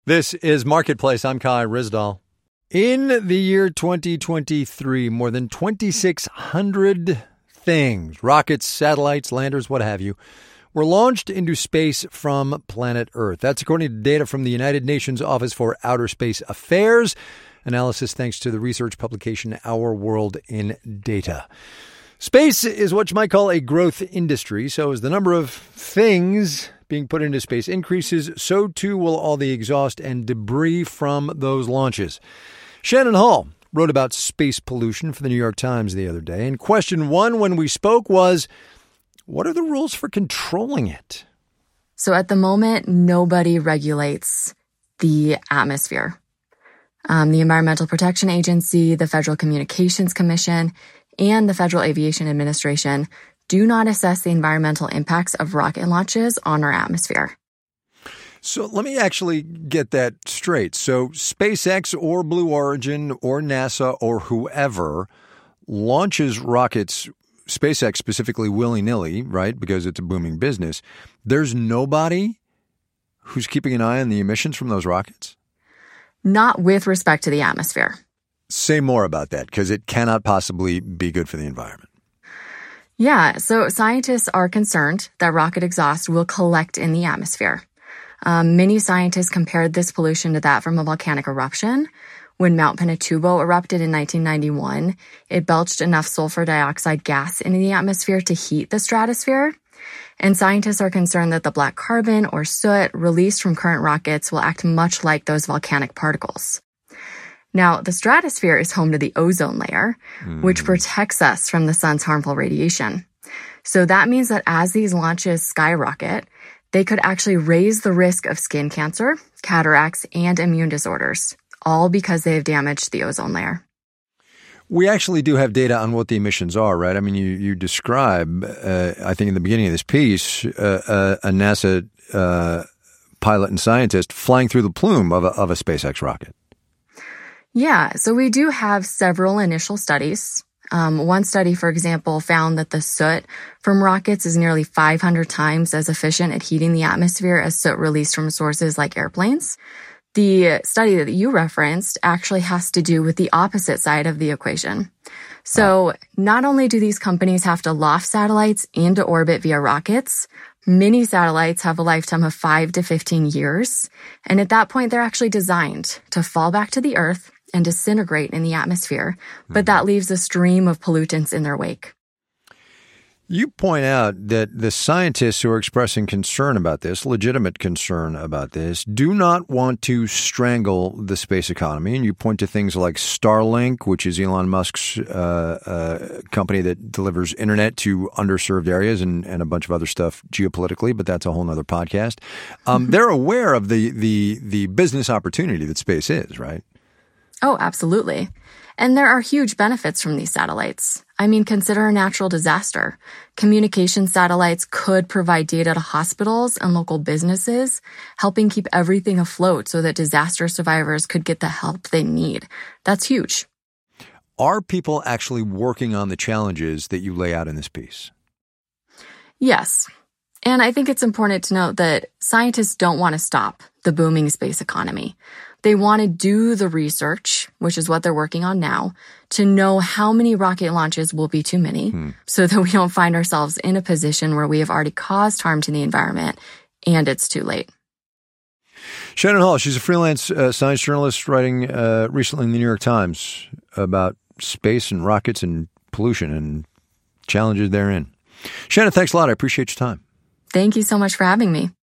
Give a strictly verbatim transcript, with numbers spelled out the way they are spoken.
This is Marketplace. I'm Kai Ryssdal. In the year twenty twenty-three, more than twenty-six hundred things, rockets, satellites, landers, what have you, were launched into space from planet Earth. That's according to data from the United Nations Office for Outer Space Affairs. Analysis thanks to the research publication Our World in Data. Space is what you might call a growth industry. So as the number of things being put into space increases, so too will all the exhaust and debris from those launches. Shannon Hall wrote about space pollution for the New York Times the other day. And question one when we spoke was, what are the rules for controlling it? So at the moment, nobody regulates the atmosphere. Um, the Environmental Protection Agency, the Federal Communications Commission, and the Federal Aviation Administration do not assess the environmental impacts of rocket launches on our atmosphere. So let me actually get that straight. So SpaceX or Blue Origin or NASA or whoever launches rockets, SpaceX specifically willy-nilly, right, because it's a booming business. There's nobody who's keeping an eye on the emissions from those rockets? Not with respect to the atmosphere. Say more about that, because it cannot possibly be good for the environment. Yeah, so scientists are concerned that rocket exhaust will collect in the atmosphere. Um, many scientists compared this pollution to that from a volcanic eruption. When Mount Pinatubo erupted in nineteen ninety-one, it belched enough sulfur dioxide gas into the atmosphere to heat the stratosphere. And scientists are concerned that the black carbon or soot released from current rockets will act much like those volcanic particles. Now, the stratosphere is home to the ozone layer, mm. which protects us from the sun's harmful radiation. So that means that as these launches skyrocket, they could actually raise the risk of skin cancer, cataracts, and immune disorders, all because they have damaged the ozone layer. We actually do have data on what the emissions are, right? I mean, you, you describe, uh, I think in the beginning of this piece, uh, uh, a NASA uh, pilot and scientist flying through the plume of a, of a SpaceX rocket. Yeah, so we do have several initial studies. Um, one study, for example, found that the soot from rockets is nearly five hundred times as efficient at heating the atmosphere as soot released from sources like airplanes. The study that you referenced actually has to do with the opposite side of the equation. So not only do these companies have to loft satellites into orbit via rockets, many satellites have a lifetime of five to fifteen years. And at that point, they're actually designed to fall back to the Earth and disintegrate in the atmosphere, but that leaves a stream of pollutants in their wake. You point out that the scientists who are expressing concern about this, legitimate concern about this, do not want to strangle the space economy. And you point to things like Starlink, which is Elon Musk's uh, uh, company that delivers internet to underserved areas and, and a bunch of other stuff geopolitically, but that's a whole nother podcast. Um, they're aware of the, the, the business opportunity that space is, right? Oh, absolutely. And there are huge benefits from these satellites. I mean, consider a natural disaster. Communication satellites could provide data to hospitals and local businesses, helping keep everything afloat so that disaster survivors could get the help they need. That's huge. Are people actually working on the challenges that you lay out in this piece? Yes. And I think it's important to note that scientists don't want to stop the booming space economy. They want to do the research, which is what they're working on now, to know how many rocket launches will be too many hmm. so that we don't find ourselves in a position where we have already caused harm to the environment and it's too late. Shannon Hall, she's a freelance uh, science journalist writing uh, recently in the New York Times about space and rockets and pollution and challenges therein. Shannon, thanks a lot. I appreciate your time. Thank you so much for having me.